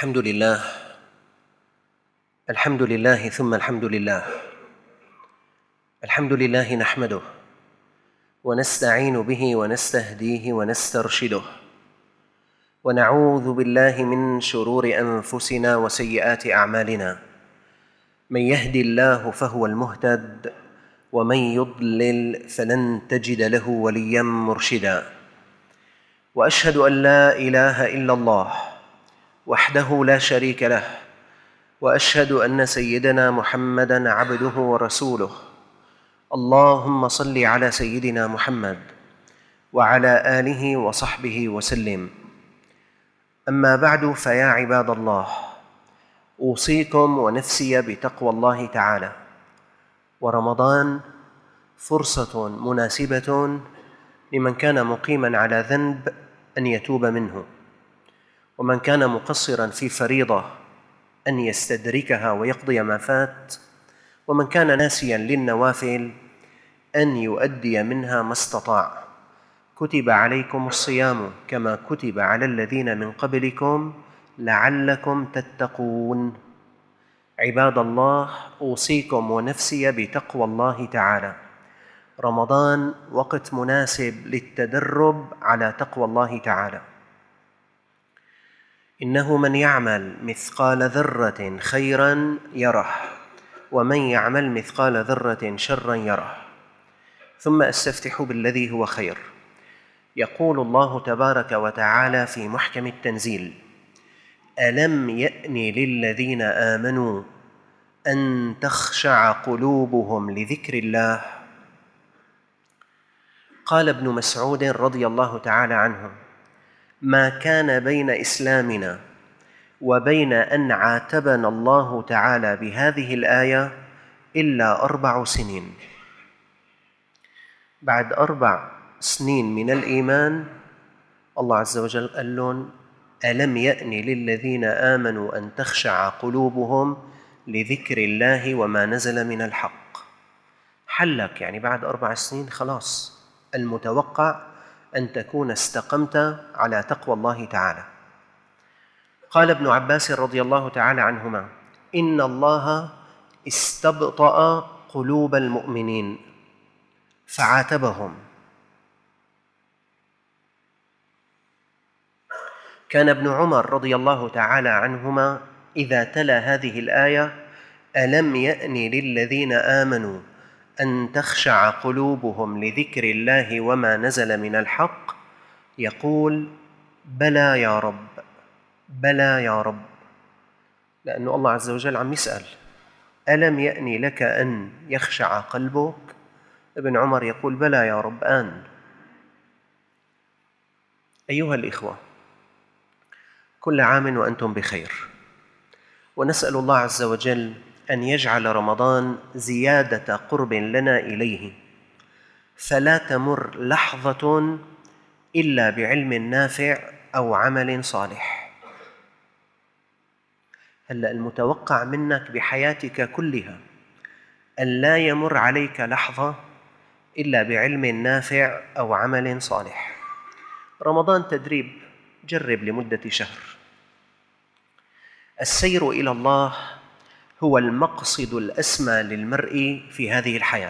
الحمد لله الحمد لله ثم الحمد لله. الحمد لله نحمده ونستعين به ونستهديه ونسترشده، ونعوذ بالله من شرور أنفسنا وسيئات أعمالنا. من يهدي الله فهو المهتد، ومن يضلل فلن تجد له وليا مرشدا. وأشهد أن لا إله إلا الله وحده لا شريك له، وأشهد أن سيدنا محمدًا عبده ورسوله. اللهم صل على سيدنا محمد وعلى آله وصحبه وسلم. أما بعد، فيا عباد الله، أوصيكم ونفسي بتقوى الله تعالى. ورمضان فرصة مناسبة لمن كان مقيماً على ذنب أن يتوب منه، ومن كان مقصراً في فريضة أن يستدركها ويقضي ما فات، ومن كان ناسياً للنوافل أن يؤدي منها ما استطاع. كتب عليكم الصيام كما كتب على الذين من قبلكم لعلكم تتقون. عباد الله، أوصيكم ونفسي بتقوى الله تعالى. رمضان وقت مناسب للتدرب على تقوى الله تعالى. إنه من يعمل مثقال ذرة خيراً يره، ومن يعمل مثقال ذرة شراً يره. ثم أستفتح بالذي هو خير. يقول الله تبارك وتعالى في محكم التنزيل: ألم يأن للذين آمنوا أن تخشع قلوبهم لذكر الله. قال ابن مسعود رضي الله تعالى عنه: ما كان بين إسلامنا وبين أن عاتبنا الله تعالى بهذه الآية إلا 4 سنين. بعد 4 سنين من الإيمان، الله عز وجل قال لهم: ألم يأن للذين آمنوا أن تخشع قلوبهم لذكر الله وما نزل من الحق. حلك، يعني بعد 4 سنين خلاص، المتوقع أن تكون استقمت على تقوى الله تعالى. قال ابن عباس رضي الله تعالى عنهما: إن الله استبطأ قلوب المؤمنين فعاتبهم. كان ابن عمر رضي الله تعالى عنهما إذا تلا هذه الآية: ألم يأن للذين آمنوا أن تخشع قلوبهم لذكر الله وما نزل من الحق، يقول: بلى يا رب، بلى يا رب. لأنه الله عز وجل عم يسأل: ألم يأن لك أن يخشع قلبك؟ ابن عمر يقول: بلى يا رب، آن. أيها الإخوة، كل عام وأنتم بخير، ونسأل الله عز وجل أن يجعل رمضان زيادة قرب لنا إليه، فلا تمر لحظة إلا بعلم نافع أو عمل صالح. هلأ المتوقع منك بحياتك كلها أن لا يمر عليك لحظة إلا بعلم نافع أو عمل صالح. رمضان تدريب، جرب لمدة شهر. السير إلى الله هو المقصد الأسمى للمرء في هذه الحياة،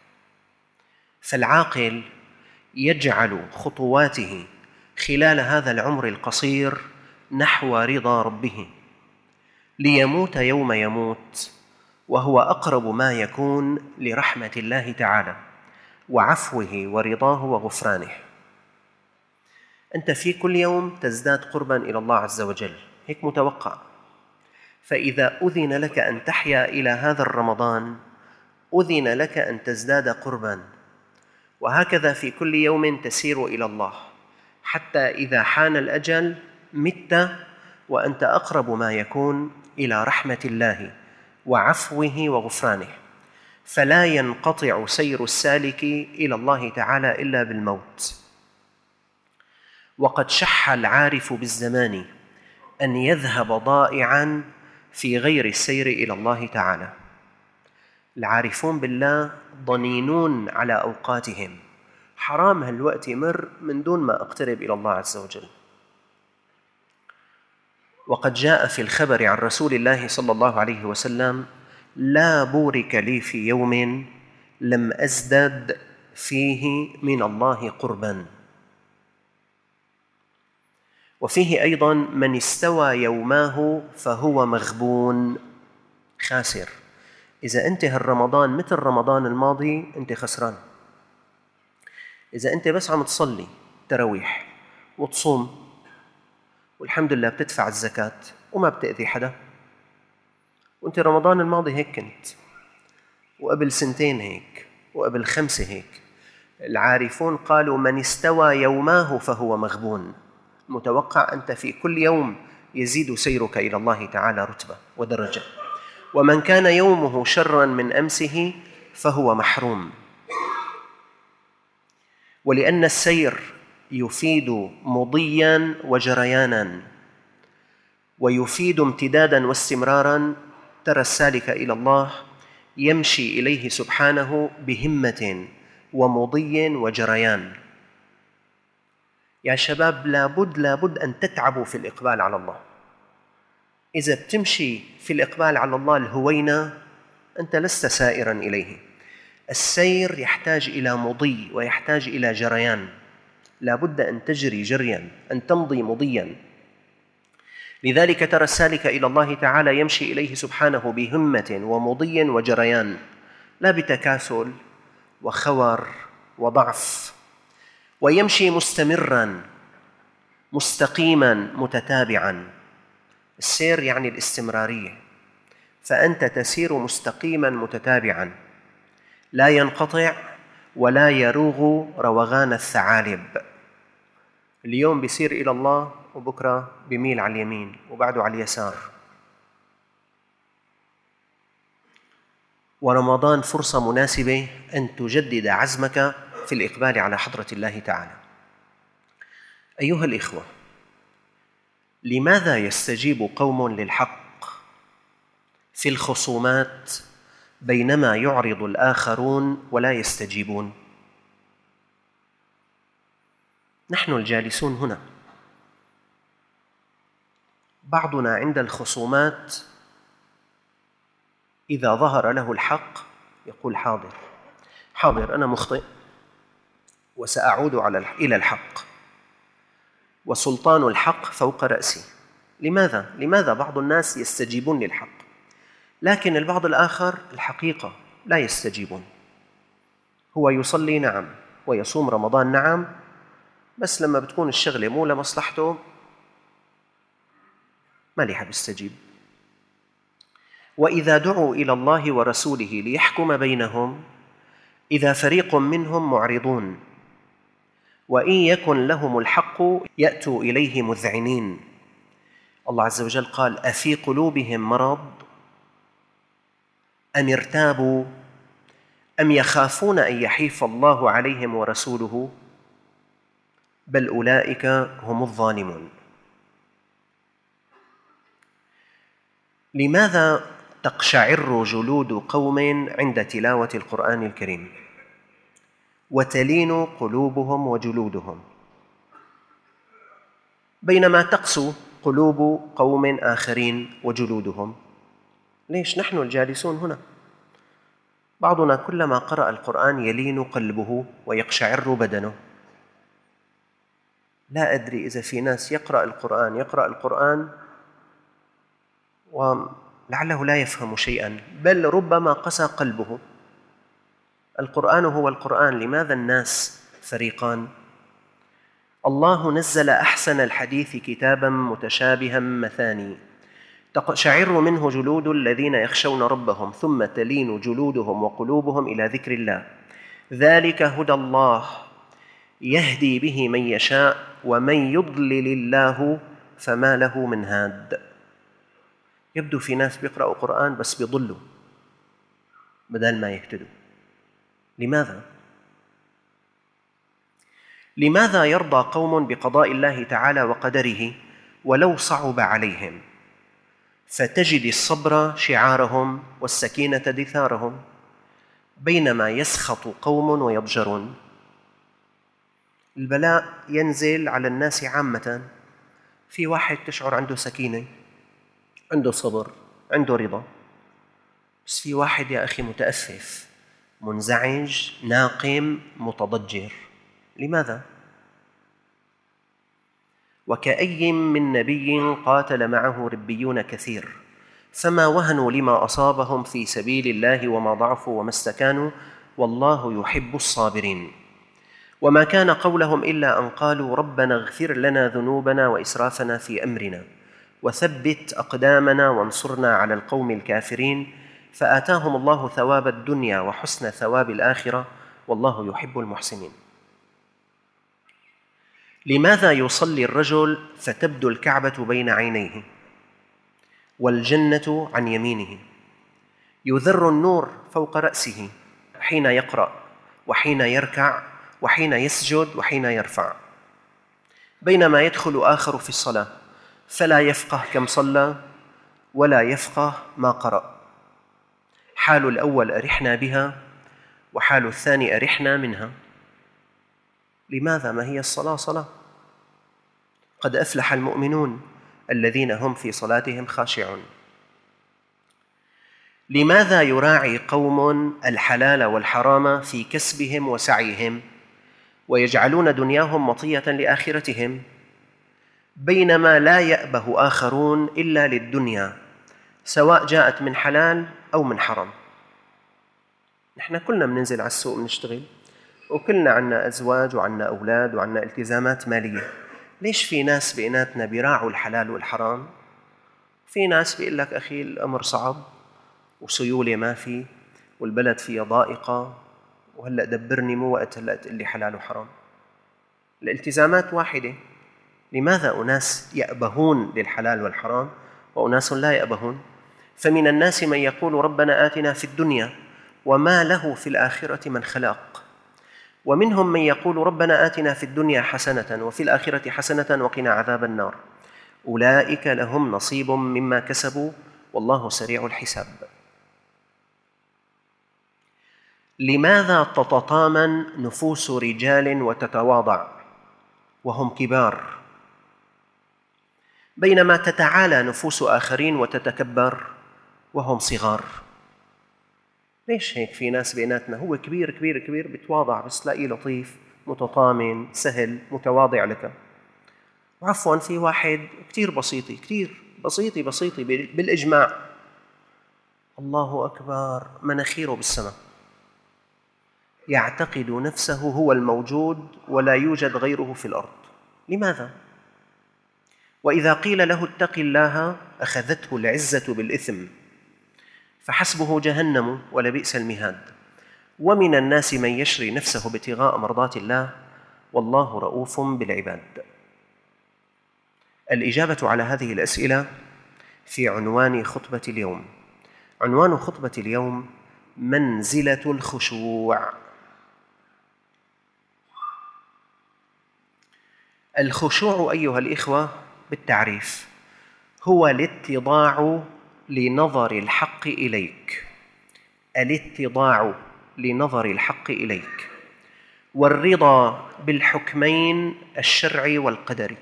فالعاقل يجعل خطواته خلال هذا العمر القصير نحو رضا ربه، ليموت يوم يموت وهو أقرب ما يكون لرحمة الله تعالى وعفوه ورضاه وغفرانه. أنت في كل يوم تزداد قرباً إلى الله عز وجل، هيك متوقع. فإذا أذن لك أن تحيا إلى هذا الرمضان، أذن لك أن تزداد قرباً، وهكذا في كل يوم تسير إلى الله، حتى إذا حان الأجل مت وأنت أقرب ما يكون إلى رحمة الله وعفوه وغفرانه. فلا ينقطع سير السالك إلى الله تعالى إلا بالموت. وقد شح العارف بالزمان أن يذهب ضائعاً في غير السير إلى الله تعالى. العارفون بالله ضنينون على أوقاتهم، حرام هالوقت يمر من دون ما أقترب إلى الله عز وجل. وقد جاء في الخبر عن رسول الله صلى الله عليه وسلم: لا بورك لي في يوم لم أزدد فيه من الله قربا. وفيه أيضا: من استوى يوماه فهو مغبون، خاسر. إذا أنت هالرمضان مثل رمضان الماضي أنت خسران. إذا أنت بس عم تصلي تراويح وتصوم والحمد لله بتدفع الزكاة وما بتأذي حدا، وأنت رمضان الماضي هيك كنت، وقبل سنتين هيك، وقبل 5 هيك، العارفون قالوا: من استوى يوماه فهو مغبون. متوقع أنت في كل يوم يزيد سيرك إلى الله تعالى رتبة ودرجة. ومن كان يومه شرا من أمسه فهو محروم. ولأن السير يفيد مضيا وجريانا، ويفيد امتدادا واستمرارا، ترى السالك إلى الله يمشي إليه سبحانه بهمة ومضي وجريان. يا شباب، لابد أن تتعبوا في الإقبال على الله. إذا بتمشي في الإقبال على الله الهوينة أنت لست سائرا إليه. السير يحتاج إلى مضي ويحتاج إلى جريان، لابد أن تجري جريا، أن تمضي مضيا. لذلك ترى السالك إلى الله تعالى يمشي إليه سبحانه بهمة ومضي وجريان، لا بتكاسل وخور وضعف، ويمشي مستمرا مستقيما متتابعا. السير يعني الاستمرارية، فأنت تسير مستقيما متتابعا، لا ينقطع ولا يروغ روغان الثعالب. اليوم بيسير إلى الله وبكرة بيميل على اليمين وبعده على اليسار. ورمضان فرصة مناسبة أن تجدد عزمك في الإقبال على حضرة الله تعالى. أيها الإخوة، لماذا يستجيب قوم للحق في الخصومات بينما يعرض الآخرون ولا يستجيبون؟ نحن الجالسون هنا بعضنا عند الخصومات إذا ظهر له الحق يقول: حاضر حاضر، أنا مخطئ وسأعود إلى الحق، وسلطان الحق فوق رأسي. لماذا بعض الناس يستجيبون للحق، لكن البعض الآخر الحقيقة لا يستجيبون؟ هو يصلي نعم، ويصوم رمضان نعم، بس لما بتكون الشغلة مو لمصلحته ما لي حاب يستجيب. وإذا دعوا إلى الله ورسوله ليحكم بينهم إذا فريق منهم معرضون، وإن يكن لهم الحق يأتوا إليه مذعنين. الله عز وجل قال: أفي قلوبهم مرض أم ارتابوا أم يخافون أن يحيف الله عليهم ورسوله بل أولئك هم الظالمون. لماذا تقشعر جلود قوم عند تلاوة القرآن الكريم وتلين قلوبهم وجلودهم، بينما تقسو قلوب قوم آخرين وجلودهم؟ ليش؟ نحن الجالسون هنا بعضنا كلما قرأ القرآن يلين قلبه ويقشعر بدنه. لا أدري إذا في ناس يقرأ القرآن ولعله لا يفهم شيئا، بل ربما قسى قلبه. القرآن هو القرآن، لماذا الناس فريقان؟ الله نزل أحسن الحديث كتابا متشابها مثاني تقشعر منه جلود الذين يخشون ربهم ثم تلين جلودهم وقلوبهم إلى ذكر الله، ذلك هدى الله يهدي به من يشاء ومن يضلل الله فما له من هاد. يبدو في ناس بيقرأوا قرآن بس بيضلوا بدل ما يهتدوا. لماذا يرضى قوم بقضاء الله تعالى وقدره ولو صعب عليهم، فتجد الصبر شعارهم والسكينة دثارهم، بينما يسخط قوم ويضجرون؟ البلاء ينزل على الناس عامة، في واحد تشعر عنده سكينة عنده صبر، عنده رضا. بس في واحد يا أخي متأفف، منزعج، ناقم، متضجر. لماذا؟ وكأي من نبي قاتل معه ربيون كثير فما وهنوا لما أصابهم في سبيل الله وما ضعفوا وما استكانوا والله يحب الصابرين. وما كان قولهم إلا أن قالوا ربنا اغفر لنا ذنوبنا وإسرافنا في أمرنا وثبت أقدامنا وانصرنا على القوم الكافرين فآتاهم الله ثواب الدنيا وحسن ثواب الآخرة والله يحب المحسنين. لماذا يصلي الرجل فتبدو الكعبة بين عينيه والجنة عن يمينه، يذر النور فوق رأسه حين يقرأ وحين يركع وحين يسجد وحين يرفع، بينما يدخل آخر في الصلاة فلا يفقه كم صلى ولا يفقه ما قرأ؟ حال الأول أرحنا بها وحال الثاني أرحنا منها. لماذا؟ ما هي الصلاة صلاة. قد أفلح المؤمنون الذين هم في صلاتهم خاشعون. لماذا يراعي قوم الحلال والحرام في كسبهم وسعيهم ويجعلون دنياهم مطية لآخرتهم، بينما لا يأبه آخرون إلا للدنيا سواء جاءت من حلال أو من حرام؟ نحن كلنا بننزل على السوق بنشتغل، وكلنا عنا أزواج وعنا أولاد وعنا التزامات مالية. ليش في ناس بيناتنا بيراعوا الحلال والحرام؟ في ناس بيقول لك أخي الأمر صعب وسيولة ما في والبلد فيها ضائقة وهلأ دبرني، مو وقت هلأ تقول لي حلال وحرام. الالتزامات واحدة. لماذا أناس يأبهون للحلال والحرام وأناس لا يأبهون؟ فمن الناس من يقول ربنا آتنا في الدنيا وما له في الآخرة من خلاق، ومنهم من يقول ربنا آتنا في الدنيا حسنة وفي الآخرة حسنة وقنا عذاب النار، أولئك لهم نصيب مما كسبوا والله سريع الحساب. لماذا تتطامن نفوس رجال وتتواضع وهم كبار، بينما تتعالى نفوس آخرين وتتكبر وهم صغار؟ ليش هيك؟ في ناس بيناتنا هو كبير كبير كبير بيتواضع، بس تلاقيه لطيف متطامن سهل متواضع لك. وعفوا في واحد كتير بسيطي كتير بسيطي بالإجماع، الله أكبر، مناخيره بالسماء، يعتقد نفسه هو الموجود ولا يوجد غيره في الأرض. لماذا؟ وإذا قيل له اتق الله أخذته العزة بالإثم فحسبه جهنم ولبئس المهاد. ومن الناس من يشري نفسه ابتغاء مرضات الله والله رؤوف بالعباد. الإجابة على هذه الأسئلة في عنوان خطبة اليوم. عنوان خطبة اليوم منزلة الخشوع. الخشوع أيها الإخوة بالتعريف هو الاتضاع لنظر الحق إليك، الاتضاع لنظر الحق إليك، والرضا بالحكمين الشرعي والقدري.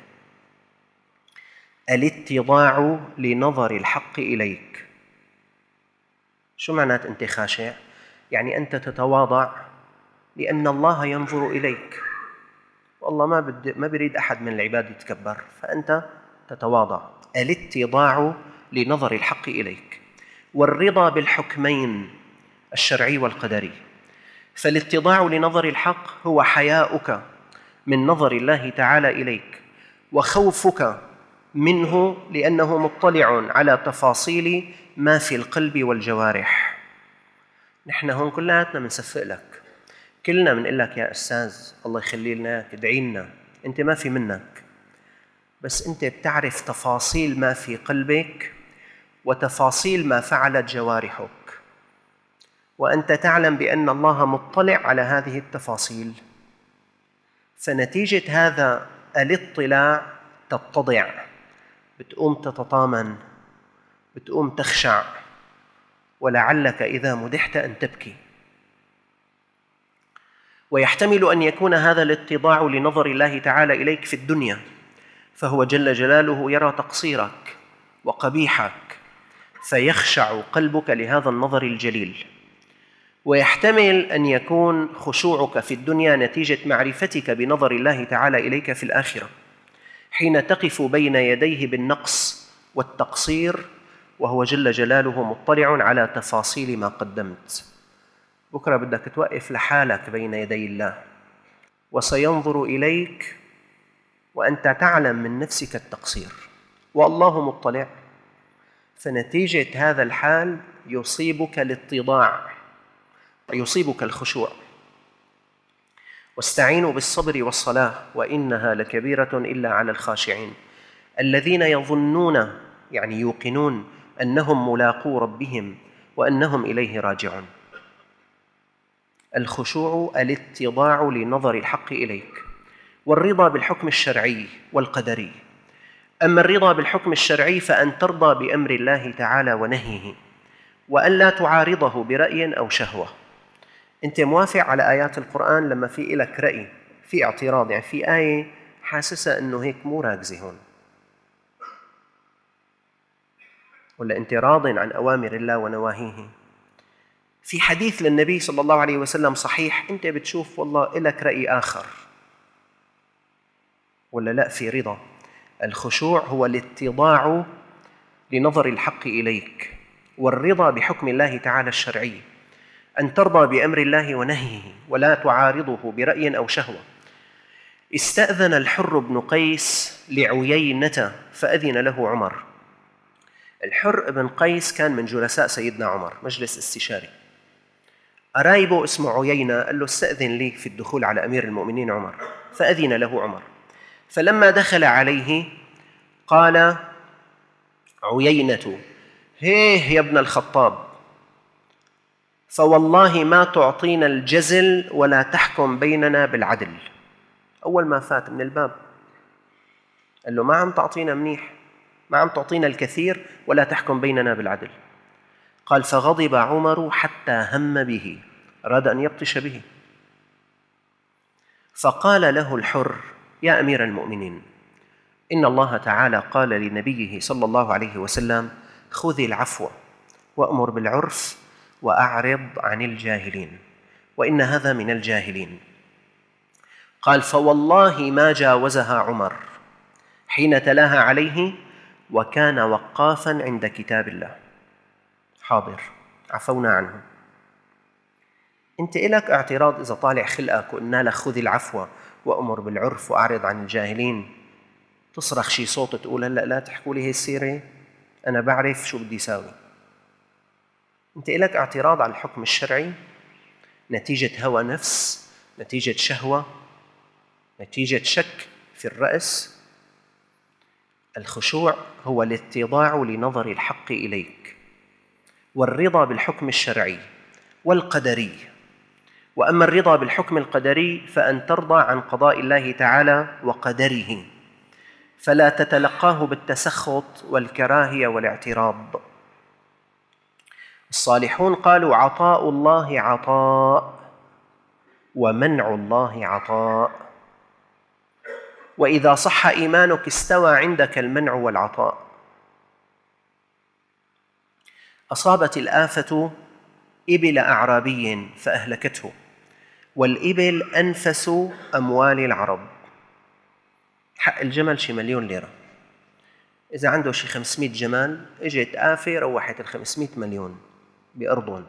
الاتضاع لنظر الحق إليك. شو معنات أنت خاشع؟ يعني أنت تتواضع لأن الله ينظر إليك، والله ما بريد أحد من العباد يتكبر، فأنت تتواضع. الاتضاع لنظر الحق إليك، والرضا بالحكمين الشرعي والقدري. فالاتضاع لنظر الحق هو حياؤك من نظر الله تعالى إليك، وخوفك منه لأنه مطلع على تفاصيل ما في القلب والجوارح. نحن هون كلاتنا بنصفق لك، كلنا بنقول لك يا أستاذ الله يخلي لنا ادعي لنا، أنت ما في منك، بس أنت بتعرف تفاصيل ما في قلبك وتفاصيل ما فعلت جوارحك، وأنت تعلم بأن الله مطلع على هذه التفاصيل. فنتيجة هذا الاطلاع تتضع، بتقوم تتطامن، بتقوم تخشع، ولعلك إذا مدحت أن تبكي. ويحتمل أن يكون هذا الاتضاع لنظر الله تعالى إليك في الدنيا، فهو جل جلاله يرى تقصيرك وقبيحك فيخشع قلبك لهذا النظر الجليل. ويحتمل أن يكون خشوعك في الدنيا نتيجة معرفتك بنظر الله تعالى إليك في الآخرة، حين تقف بين يديه بالنقص والتقصير وهو جل جلاله مطلع على تفاصيل ما قدمت. بكرة بدك توقف لحالك بين يدي الله، وسينظر إليك وأنت تعلم من نفسك التقصير والله مطلع. فنتيجة هذا الحال يصيبك الاتضاع، يصيبك الخشوع. واستعينوا بالصبر والصلاة وإنها لكبيرة إلا على الخاشعين الذين يظنون، يعني يوقنون، أنهم ملاقو ربهم وأنهم إليه راجعون. الخشوع الاتضاع لنظر الحق إليك، والرضا بالحكم الشرعي والقدري. أما الرضا بالحكم الشرعي فأن ترضى بأمر الله تعالى ونهيه، وأن لا تعارضه برأي أو شهوة. أنت موافق على آيات القرآن لما في إلك رأي، في اعتراض، يعني في آية حاسسة أنه هيك مو راكزة هون، ولا أنت راض عن أوامر الله ونواهيه. في حديث للنبي صلى الله عليه وسلم صحيح، أنت بتشوف والله إلك رأي آخر، ولا لا، في رضا. الخشوع هو الاتضاع لنظر الحق إليك، والرضا بحكم الله تعالى الشرعي، أن ترضى بأمر الله ونهيه ولا تعارضه برأي أو شهوة. استأذن الحر بن قيس لعيينة فأذن له عمر. الحر بن قيس كان من جلساء سيدنا عمر، مجلس استشاري. قرايبه اسمه عيينة، قال له استأذن لي في الدخول على أمير المؤمنين عمر، فأذن له عمر. فلما دخل عليه قال عيينة: هيه يا ابن الخطاب، فوالله ما تعطينا الجزل ولا تحكم بيننا بالعدل. أول ما فات من الباب قال له ما عم تعطينا منيح، ما عم تعطينا الكثير ولا تحكم بيننا بالعدل. قال: فغضب عمر حتى هم به، أراد أن يبطش به. فقال له الحر: يا أمير المؤمنين، إن الله تعالى قال لنبيه صلى الله عليه وسلم: خذ العفو وأمر بالعرف وأعرض عن الجاهلين، وإن هذا من الجاهلين. قال: فوالله ما جاوزها عمر حين تلاها عليه وكان وقافا عند كتاب الله. حاضر، عفونا عنه. أنت إلك اعتراض إذا طالع خلقك وقلنا لك خذ العفو وأمر بالعرف وأعرض عن الجاهلين، تصرخ شي صوت تقول هلأ لا تحكوا لي هي السيرة، أنا بعرف شو بدي ساوي. أنت إلك اعتراض على الحكم الشرعي نتيجة هوى نفس، نتيجة شهوة، نتيجة شك في الرأس. الخشوع هو الاتضاع لنظر الحق إليك، والرضا بالحكم الشرعي والقدري. وأما الرضا بالحكم القدري فأن ترضى عن قضاء الله تعالى وقدره، فلا تتلقاه بالتسخط والكراهية والاعتراض. الصالحون قالوا: عطاء الله عطاء ومنع الله عطاء، وإذا صح إيمانك استوى عندك المنع والعطاء. أصابت الآفة إبل أعرابي فأهلكته، والإبل أنفس أموال العرب. حق الجمل شي 1,000,000 ليرة، إذا عنده شي 500 جمال إجت آفة روحت 500 مليون بأرضهم.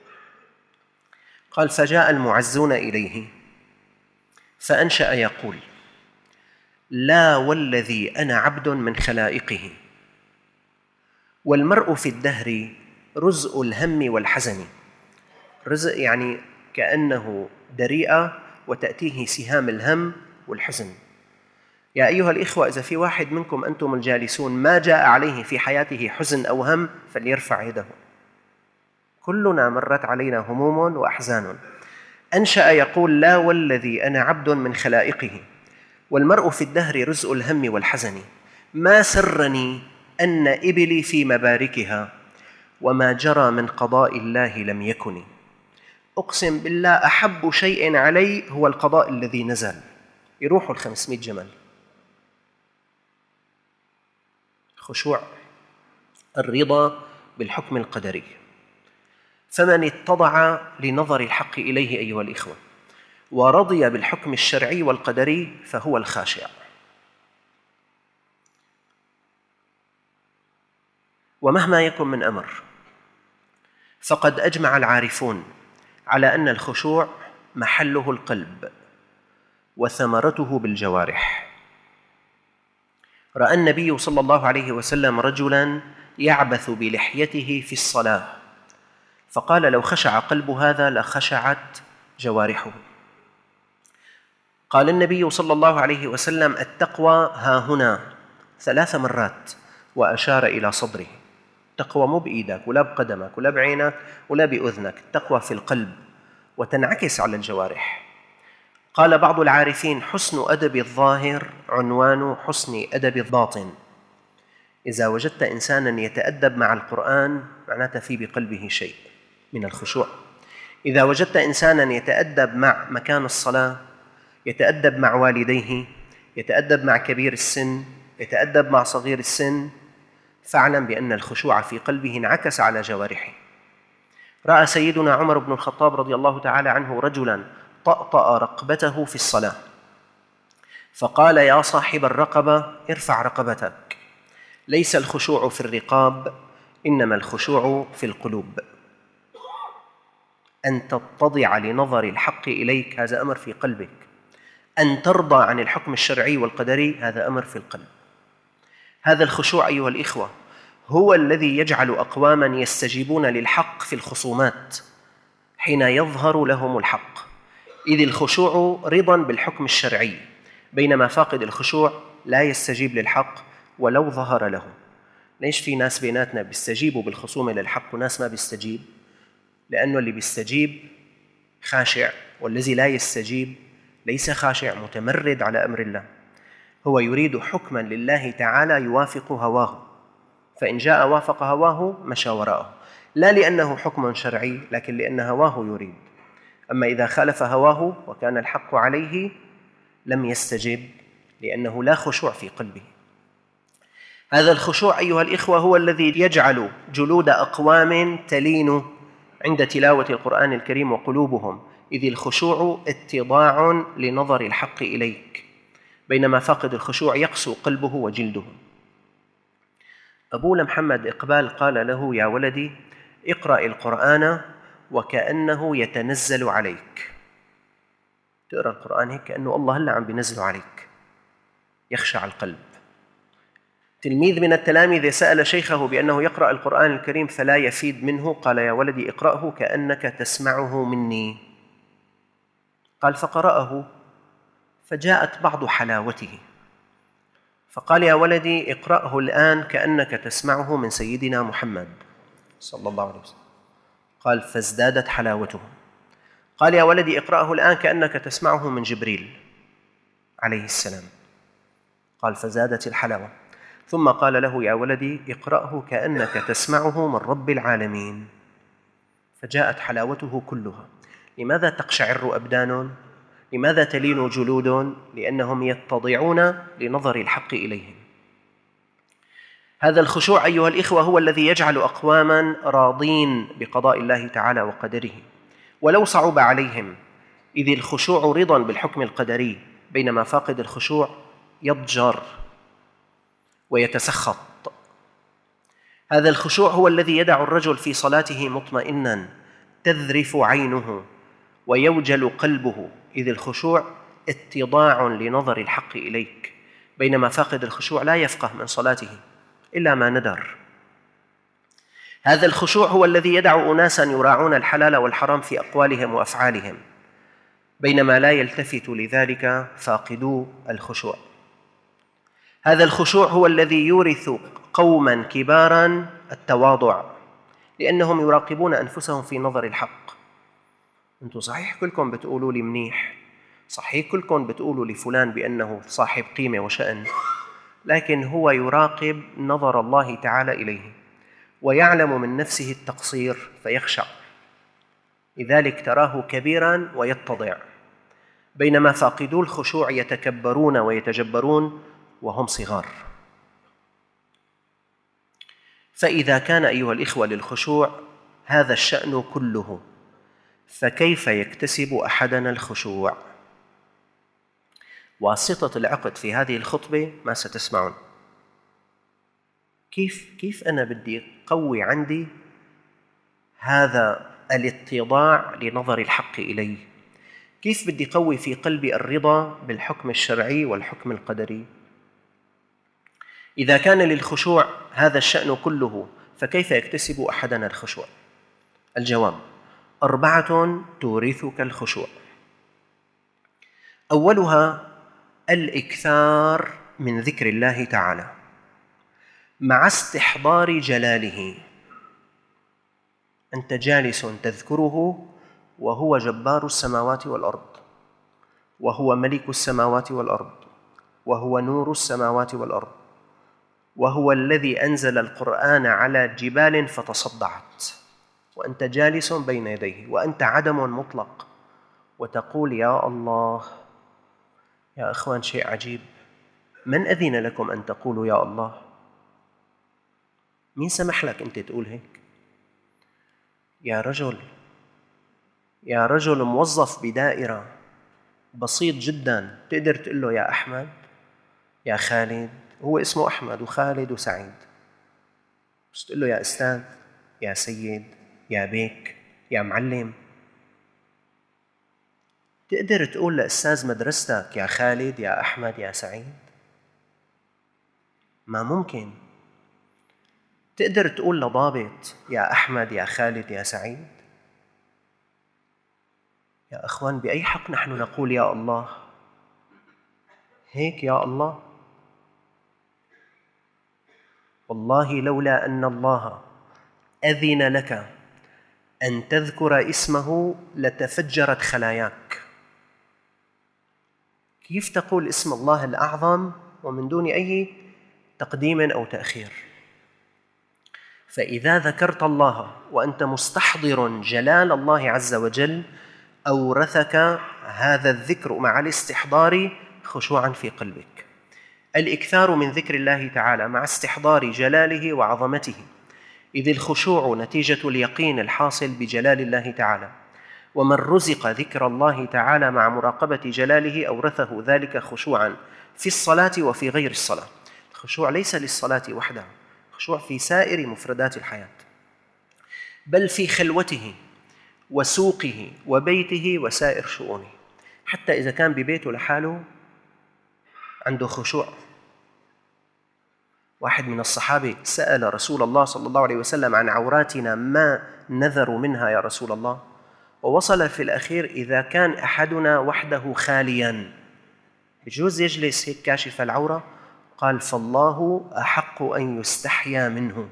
قال: فجاء المعزون إليه فأنشأ يقول: لا والذي أنا عبد من خلائقه، والمرء في الدهر رزء الهم والحزن. رزق يعني كأنه دريئة وتأتيه سهام الهم والحزن. يا أيها الإخوة، إذا في واحد منكم أنتم الجالسون ما جاء عليه في حياته حزن أو هم فليرفع يده. كلنا مرت علينا هموم وأحزان. أنشأ يقول: لا والذي أنا عبد من خلائقه، والمرء في الدهر رزء الهم والحزن، ما سرني أن إبلي في مباركها، وما جرى من قضاء الله لم يكن. أقسم بالله أحب شيء علي هو القضاء الذي نزل، يروحوا 500 جمل. خشوع. الرضا بالحكم القدري. فمن اتضع لنظر الحق إليه أيها الإخوة ورضي بالحكم الشرعي والقدري فهو الخاشع. ومهما يكن من أمر فقد أجمع العارفون على أن الخشوع محله القلب وثمرته بالجوارح. رأى النبي صلى الله عليه وسلم رجلاً يعبث بلحيته في الصلاة فقال لو خشع قلب هذا لخشعت جوارحه. قال النبي صلى الله عليه وسلم التقوى ها هنا 3 مرات وأشار إلى صدره. التقوى مو بإيدك ولا بقدمك ولا بعينك ولا بأذنك، التقوى في القلب وتنعكس على الجوارح. قال بعض العارفين حسن أدب الظاهر عنوان حسن أدب الباطن. إذا وجدت إنساناً يتأدب مع القرآن معناته في بقلبه شيء من الخشوع. إذا وجدت إنساناً يتأدب مع مكان الصلاة، يتأدب مع والديه، يتأدب مع كبير السن، يتأدب مع صغير السن، فاعلم بأن الخشوع في قلبه انعكس على جوارحه. رأى سيدنا عمر بن الخطاب رضي الله تعالى عنه رجلاً طأطأ رقبته في الصلاة فقال يا صاحب الرقبة ارفع رقبتك، ليس الخشوع في الرقاب إنما الخشوع في القلوب. أن تتضع لنظر الحق إليك هذا أمر في قلبك، أن ترضى عن الحكم الشرعي والقدري هذا أمر في القلب. هذا الخشوع أيها الإخوة هو الذي يجعل أقواماً يستجيبون للحق في الخصومات حين يظهر لهم الحق، إذ الخشوع رضا بالحكم الشرعي، بينما فاقد الخشوع لا يستجيب للحق ولو ظهر له. ليش في ناس بيناتنا بيستجيبوا بالخصومة للحق وناس ما بيستجيب؟ لأنه اللي بيستجيب خاشع، والذي لا يستجيب ليس خاشع متمرد على أمر الله، هو يريد حكماً لله تعالى يوافق هواه، فإن جاء وافق هواه مشى وراءه، لا لأنه حكم شرعي لكن لأن هواه يريد. أما إذا خالف هواه وكان الحق عليه لم يستجب لأنه لا خشوع في قلبه. هذا الخشوع أيها الإخوة هو الذي يجعل جلود أقوام تلين عند تلاوة القرآن الكريم وقلوبهم، إذ الخشوع اتضاع لنظر الحق إليك، بينما فاقد الخشوع يقسو قلبه وجلده. أبونا محمد إقبال قال له يا ولدي اقرأ القرآن وكأنه يتنزل عليك. تقرأ القرآن هيك كأنه الله هلا عم بينزله عليك، يخشع القلب. تلميذ من التلاميذ سأل شيخه بأنه يقرأ القرآن الكريم فلا يفيد منه، قال يا ولدي اقرأه كأنك تسمعه مني. قال فقرأه فجاءت بعض حلاوته، فقال يا ولدي اقرأه الآن كأنك تسمعه من سيدنا محمد صلى الله عليه وسلم. قال فازدادت حلاوته. قال يا ولدي اقرأه الآن كأنك تسمعه من جبريل عليه السلام. قال فزادت الحلاوة. ثم قال له يا ولدي اقرأه كأنك تسمعه من رب العالمين، فجاءت حلاوته كلها. لماذا تقشعر أبدان؟ لماذا تلين جلود؟ لأنهم يتضعون لنظر الحق إليهم. هذا الخشوع أيها الإخوة هو الذي يجعل أقواماً راضين بقضاء الله تعالى وقدره ولو صعب عليهم، إذ الخشوع رضا بالحكم القدري، بينما فاقد الخشوع يضجر ويتسخط. هذا الخشوع هو الذي يدع الرجل في صلاته مطمئناً تذرف عينه ويوجل قلبه، إذ الخشوع اتضاع لنظر الحق إليك، بينما فاقد الخشوع لا يفقه من صلاته إلا ما ندر. هذا الخشوع هو الذي يدع أناساً يراعون الحلال والحرام في أقوالهم وأفعالهم، بينما لا يلتفت لذلك فاقدو الخشوع. هذا الخشوع هو الذي يورث قوماً كباراً التواضع، لأنهم يراقبون أنفسهم في نظر الحق. أنتم صحيح كلكم بتقولوا لي منيح، صحيح كلكم بتقولوا لفلان بأنه صاحب قيمة وشأن، لكن هو يراقب نظر الله تعالى إليه ويعلم من نفسه التقصير فيخشع، لذلك تراه كبيراً ويتضع، بينما فاقدو الخشوع يتكبرون ويتجبرون وهم صغار. فإذا كان أيها الإخوة للخشوع هذا الشأن كله، فكيف يكتسب أحدنا الخشوع؟ واسطة العقد في هذه الخطبة ما ستسمعون. كيف أنا بدي قوي عندي هذا الاتضاع لنظر الحق إلي؟ كيف بدي قوي في قلبي الرضا بالحكم الشرعي والحكم القدري؟ إذا كان للخشوع هذا الشأن كله، فكيف يكتسب أحدنا الخشوع؟ الجواب: 4 تورثك الخشوع. أولها الإكثار من ذكر الله تعالى مع استحضار جلاله. أنت جالس تذكره وهو جبار السماوات والأرض، وهو ملك السماوات والأرض، وهو نور السماوات والأرض، وهو الذي أنزل القرآن على جبال فتصدعت، وأنت جالس بين يديه وأنت عدم مطلق، وتقول يا الله. يا أخوان، شيء عجيب، من أذن لكم أن تقولوا يا الله؟ مين سمح لك أنت تقول هيك؟ يا رجل موظف بدائرة بسيط جدا، تقدر تقول له يا أحمد، يا خالد، هو اسمه أحمد وخالد وسعيد، بس تقول له يا أستاذ، يا سيد، يا بيك، يا معلم. تقدر تقول لأستاذ مدرستك يا خالد، يا أحمد، يا سعيد؟ ما ممكن. تقدر تقول لضابط يا أحمد، يا خالد، يا سعيد؟ يا أخوان، بأي حق نحن نقول يا الله هيك؟ يا الله، والله لولا أن الله أذن لك أن تذكر اسمه لتفجرت خلاياك. كيف تقول اسم الله الأعظم ومن دون أي تقديم أو تأخير؟ فإذا ذكرت الله وأنت مستحضر جلال الله عز وجل، أورثك هذا الذكر مع الاستحضار خشوعا في قلبك. الإكثار من ذكر الله تعالى مع استحضار جلاله وعظمته، إذ الخشوع نتيجة اليقين الحاصل بجلال الله تعالى، ومن رزق ذكر الله تعالى مع مراقبة جلاله أورثه ذلك خشوعا في الصلاة وفي غير الصلاة. الخشوع ليس للصلاة وحدها، الخشوع في سائر مفردات الحياة، بل في خلوته وسوقه وبيته وسائر شؤونه. حتى إذا كان ببيته لحاله عنده خشوع. واحد من الصحابة سأل رسول الله صلى الله عليه وسلم عن عوراتنا ما نذر منها يا رسول الله، ووصل في الأخير: إذا كان أحدنا وحده خاليا يجوز يجلس هيك كاشف العورة؟ قال: فالله أحق أن يستحيا منه.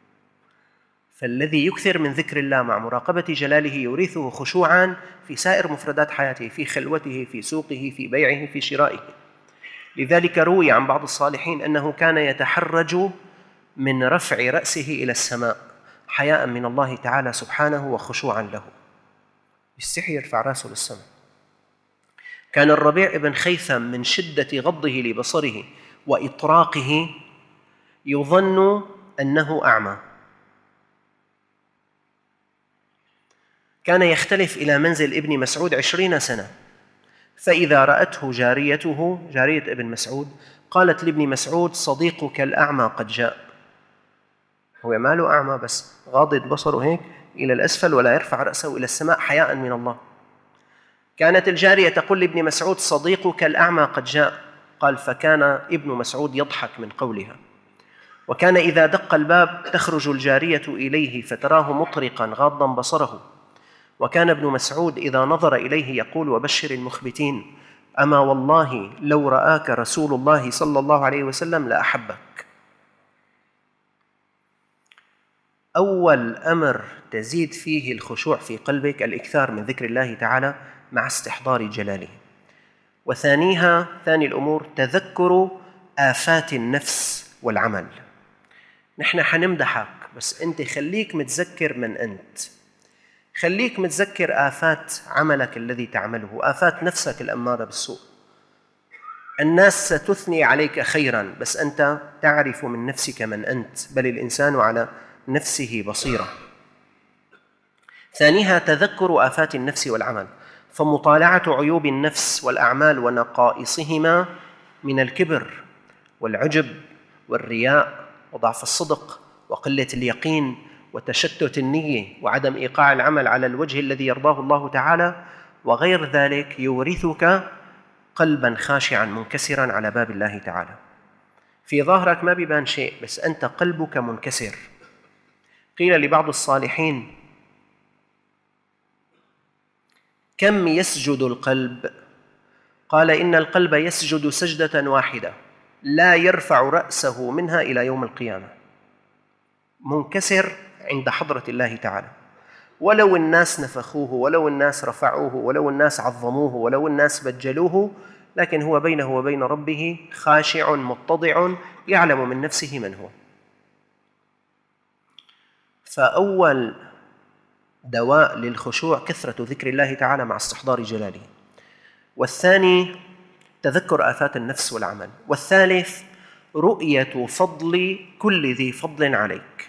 فالذي يكثر من ذكر الله مع مراقبة جلاله يورثه خشوعا في سائر مفردات حياته، في خلوته، في سوقه، في بيعه، في شرائه. لذلك روي عن بعض الصالحين أنه كان يتحرج من رفع رأسه إلى السماء حياء من الله تعالى سبحانه وخشوعا له، يستحي يرفع رأسه للسماء. كان الربيع بن خيثم من شدة غضه لبصره وإطراقه يظن أنه أعمى، كان يختلف إلى منزل ابن مسعود 20 سنة، فإذا رأته جاريته، جارية ابن مسعود، قالت لابن مسعود: صديقك الأعمى قد جاء. هو ماله أعمى، بس غاضض بصره هيك إلى الأسفل ولا يرفع رأسه إلى السماء حياء من الله. كانت الجارية تقول لابن مسعود: صديقك الأعمى قد جاء. قال: فكان ابن مسعود يضحك من قولها. وكان إذا دق الباب تخرج الجارية إليه فتراه مطرقا غاضا بصره. وكان ابن مسعود إذا نظر إليه يقول: وبشر المخبتين، أما والله لو رآك رسول الله صلى الله عليه وسلم لأحبك. أول أمر تزيد فيه الخشوع في قلبك الإكثار من ذكر الله تعالى مع استحضار جلاله. وثانيها، ثاني الأمور، تذكر آفات النفس والعمل. نحن حنمدحك، بس أنت خليك متذكر من أنت، خليك متذكر آفات عملك الذي تعمله، آفات نفسك الأمارة بالسوء. الناس ستثني عليك خيرا، بس أنت تعرف من نفسك من أنت، بل الإنسان على نفسه بصيرة. ثانيها تذكر آفات النفس والعمل، فمطالعة عيوب النفس والأعمال ونقائصهما من الكبر والعجب والرياء وضعف الصدق وقلة اليقين وتشتت النية وعدم إيقاع العمل على الوجه الذي يرضاه الله تعالى وغير ذلك يورثك قلبا خاشعا منكسرا على باب الله تعالى. في ظاهرك ما بيبان شيء، بس أنت قلبك منكسر. قيل لبعض الصالحين: كم يسجد القلب؟ قال: إن القلب يسجد سجدة واحدة لا يرفع رأسه منها إلى يوم القيامة، منكسر عند حضرة الله تعالى. ولو الناس نفخوه، ولو الناس رفعوه، ولو الناس عظموه، ولو الناس بجلوه، لكن هو بينه وبين ربه خاشع متضع يعلم من نفسه من هو. فأول دواء للخشوع كثرة ذكر الله تعالى مع استحضار جلاله، والثاني تذكر آفات النفس والعمل، والثالث رؤية فضل كل ذي فضل عليك.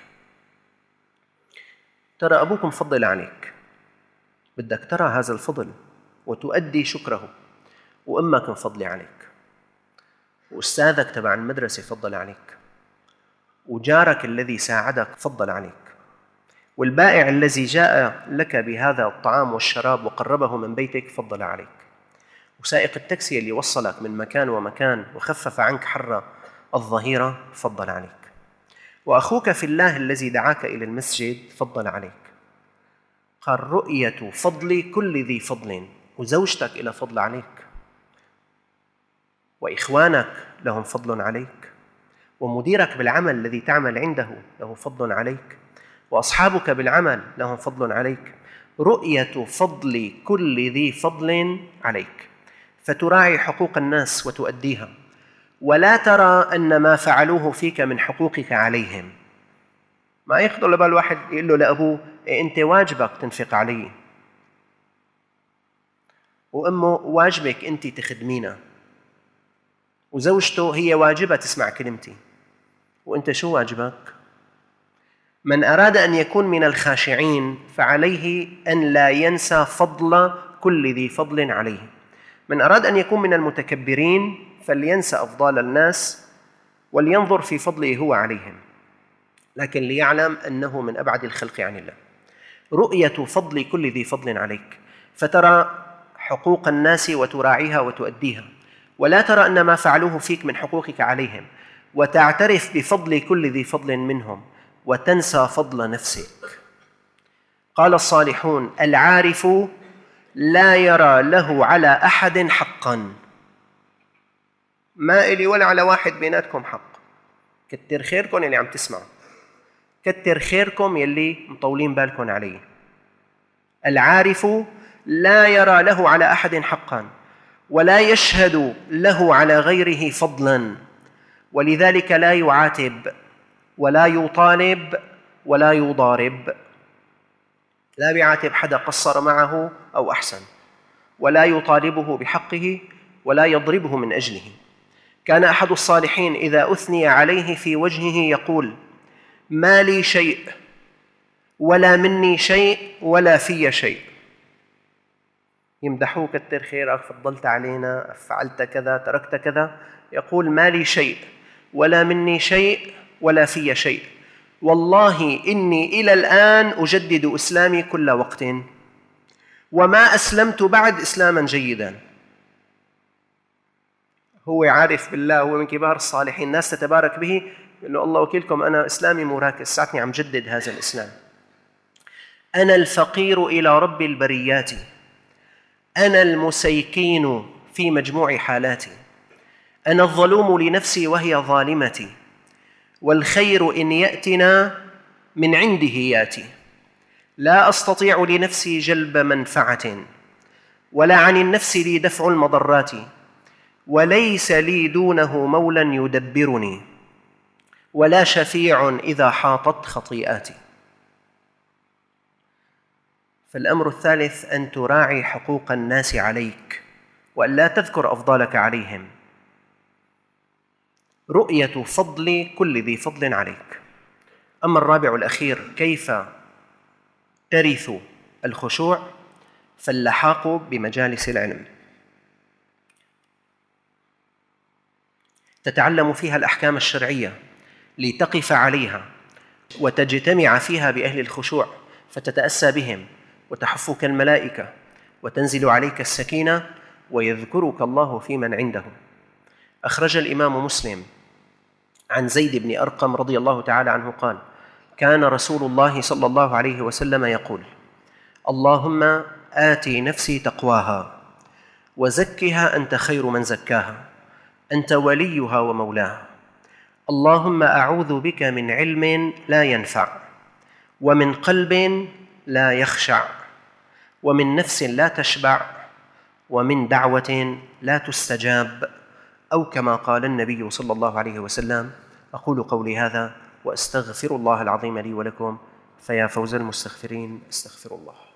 ترى أبوك مفضل عليك، بدك ترى هذا الفضل وتؤدي شكره، وأمك مفضلة عليك، وأستاذك تبع المدرسة فضل عليك، وجارك الذي ساعدك فضل عليك، والبائع الذي جاء لك بهذا الطعام والشراب وقربه من بيتك فضل عليك، وسائق التاكسي اللي وصلك من مكان ومكان وخفف عنك حر الظهيرة فضل عليك، وأخوك في الله الذي دعاك إلى المسجد فضل عليك. قال: رؤية فضل كل ذي فضل، وزوجتك إلى فضل عليك، وإخوانك لهم فضل عليك، ومديرك بالعمل الذي تعمل عنده له فضل عليك، وأصحابك بالعمل لهم فضل عليك. رؤية فضل كل ذي فضل عليك، فتراعي حقوق الناس وتؤديها، ولا ترى أن ما فعلوه فيك من حقوقك عليهم. ما يخطر لبال واحد يقول له لأبوه: أنت واجبك تنفق علي، وأمه واجبك أنت تخدمينا، وزوجته هي واجبة تسمع كلمتي، وأنت شو واجبك؟ من أراد أن يكون من الخاشعين فعليه أن لا ينسى فضل كل ذي فضل عليه. من أراد أن يكون من المتكبرين فلينسى أفضال الناس ولينظر في فضله هو عليهم، لكن ليعلم أنه من أبعد الخلق عن الله. رؤية فضل كل ذي فضل عليك، فترى حقوق الناس وتراعيها وتؤديها، ولا ترى أن ما فعلوه فيك من حقوقك عليهم، وتعترف بفضل كل ذي فضل منهم وتنسى فضل نفسك. قال الصالحون: العارف لا يرى له على أحد حقا. ما إلي ولا على واحد بيناتكم حق. كتر خيركم اللي عم تسمعوا، كتر خيركم يلي مطولين بالكم علي. العارف لا يرى له على أحد حقا، ولا يشهد له على غيره فضلا، ولذلك لا يعاتب ولا يطالب ولا يضارب. لا بيعاتب حدا قصر معه أو أحسن، ولا يطالبه بحقه ولا يضربه من أجله. كان أحد الصالحين إذا أثني عليه في وجهه يقول: ما لي شيء ولا مني شيء ولا في شيء. يمدحوه: كتر خيرك، فضلت علينا، فعلت كذا، تركت كذا. يقول: ما لي شيء ولا مني شيء ولا في شيء، والله إني إلى الآن أجدد إسلامي كل وقت، وما أسلمت بعد إسلاما جيدا. هو عارف بالله، هو من كبار الصالحين، الناس تتبارك به، يقول له: الله وكيلكم أنا إسلامي مراكز، ساعتني عم جدد هذا الإسلام. أنا الفقير إلى رب البريات، أنا المسيكين في مجموع حالاتي، أنا الظلوم لنفسي وهي ظالمتي، والخير إن يأتنا من عنده ياتي، لا أستطيع لنفسي جلب منفعة، ولا عن النفس لي دفع المضرات، وليس لي دونه مولى يدبرني، ولا شفيع إذا حاطت خطيئاتي. فالأمر الثالث أن تراعي حقوق الناس عليك، وأن لا تذكر أفضالك عليهم، رؤية فضل كل ذي فضل عليك. أما الرابع الأخير، كيف ترث الخشوع؟ فاللحاق بمجالس العلم، تتعلم فيها الأحكام الشرعية لتقف عليها وتجتمع فيها بأهل الخشوع فتتأسى بهم وتحفك الملائكة وتنزل عليك السكينة ويذكرك الله في من عنده. أخرج الإمام مسلم عن زيد بن أرقم رضي الله تعالى عنه قال: كان رسول الله صلى الله عليه وسلم يقول: اللهم آتي نفسي تقواها وزكها أنت خير من زكاها، أنت وليها ومولاها. اللهم أعوذ بك من علم لا ينفع، ومن قلب لا يخشع، ومن نفس لا تشبع، ومن دعوة لا تستجاب، أو كما قال النبي صلى الله عليه وسلم. أقول قولي هذا وأستغفر الله العظيم لي ولكم، فيا فوز المستغفرين، استغفر الله.